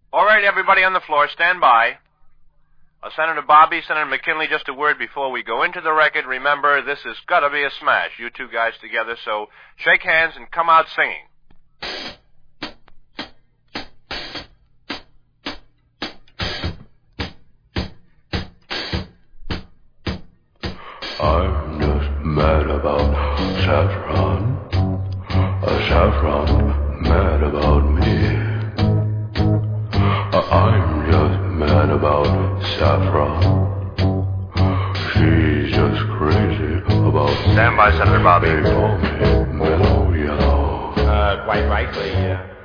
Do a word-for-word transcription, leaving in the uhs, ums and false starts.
All right, everybody on the floor, stand by. Uh, Senator Bobby, Senator McKinley, just a word before we go into the record. Remember, this has got to be a smash, you two guys together, so shake hands and come out singing. I'm just mad about Saffron. Uh, Saffron mad about me. Uh, I'm just mad about Saffron. She's just crazy about Stand by, Senator Bobby. They call me Mellow Yellow. Uh, quite rightly, uh,